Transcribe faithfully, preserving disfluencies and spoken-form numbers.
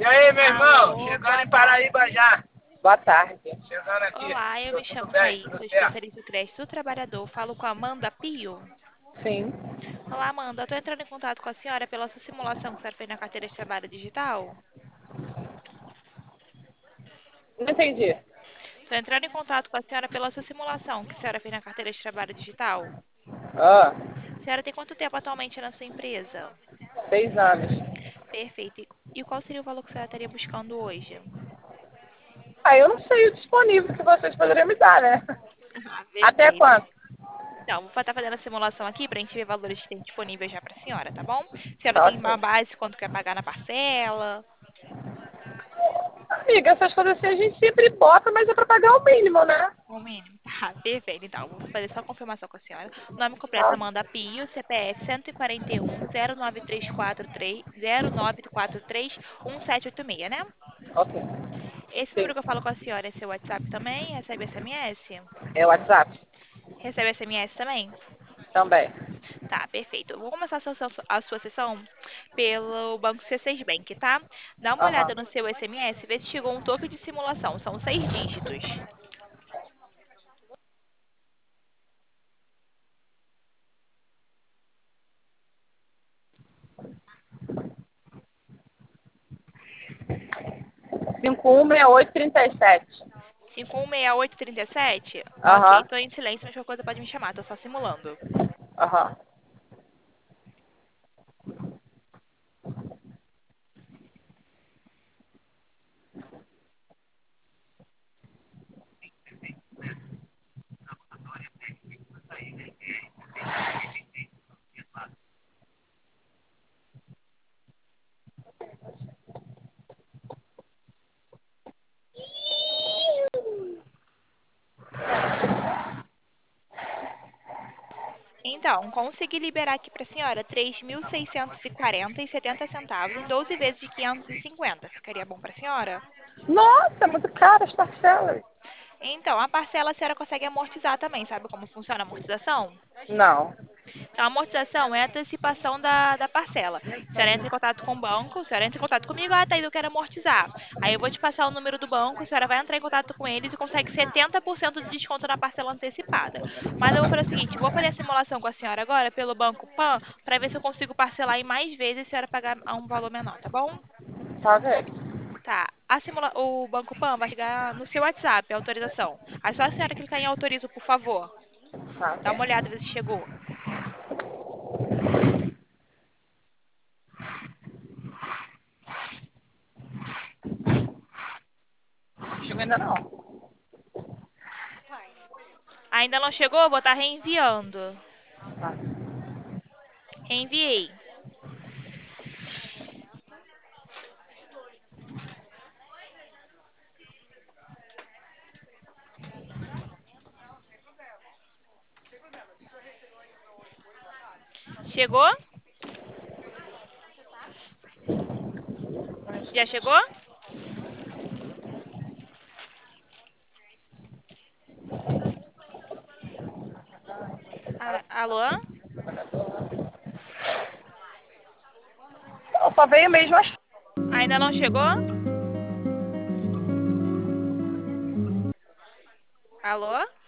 E aí, meu irmão? Alô, Chegando boa em Paraíba tarde. já. Boa tarde. Chegando aqui. Olá, eu Tô me tudo chamo bem? Thaís, Tudo sou certo? especialista em crédito do trabalhador. Falo com a Amanda Pio. Sim. Olá, Amanda. Estou entrando em contato com a senhora pela sua simulação que a senhora fez na carteira de trabalho digital. Não entendi. Estou entrando em contato com a senhora pela sua simulação que a senhora fez na carteira de trabalho digital. Ah, A senhora tem quanto tempo atualmente na sua empresa? seis anos. Perfeito. E qual seria o valor que a senhora estaria buscando hoje? Ah, eu não sei o disponível que vocês poderiam me dar, né? Ah, Até perfeito. quanto? Então, vou estar fazendo a simulação aqui para a gente ver valores que tem disponíveis já para a senhora, tá bom? A senhora Tá tem uma ok. base quanto quer pagar na parcela? Amiga, essas coisas assim a gente sempre bota, mas é pra pagar o mínimo, né? O mínimo. Tá, perfeito. Então, vou fazer só a confirmação com a senhora. Nome completo, Tá. Amanda Pio, C P F um quatro um, zero nove três quatro três, zero nove quatro três, um sete oito seis, né? Ok. Esse Sim. número que eu falo com a senhora é seu WhatsApp também? Recebe S M S? É o WhatsApp? Recebe S M S também? Também. Tá, perfeito. Eu vou começar a sua, a sua sessão pelo Banco C seis Bank, tá? Dá uma olhada Aham. no seu S M S, vê se chegou um toque de simulação. São seis dígitos. cinco um seis oito três sete. cinco um seis oito três sete? Ok, Aham. tô em silêncio, mas qualquer coisa pode me chamar, tô só simulando. Aham. Então, consegui liberar aqui pra senhora três mil seiscentos e quarenta e setenta centavos em doze vezes de quinhentos e cinquenta. Ficaria bom pra senhora? Nossa, é muito caro as parcelas. Então, a parcela a senhora consegue amortizar também. Sabe como funciona a amortização? Não. Então, a amortização é a antecipação da, da parcela. A senhora entra em contato com o banco, a senhora entra em contato comigo, ah, Thaís, eu quero amortizar. Aí eu vou te passar o número do banco, a senhora vai entrar em contato com eles e consegue setenta por cento de desconto na parcela antecipada. Mas eu vou fazer o seguinte, vou fazer a simulação com a senhora agora pelo Banco Pan, para ver se eu consigo parcelar em mais vezes e a senhora pagar a um valor menor, tá bom? Tá ok. Tá. A simula... O Banco Pan vai chegar no seu WhatsApp, a autorização. Aí só a senhora clicar em autorizo, por favor. Tá Dá uma ok. olhada, ver se chegou. Chegou ainda não. Ainda não chegou? Vou estar reenviando. Tá. Reenviei. Chegou? Já chegou? Ah, alô? Só veio mesmo as. Ainda não chegou? Alô?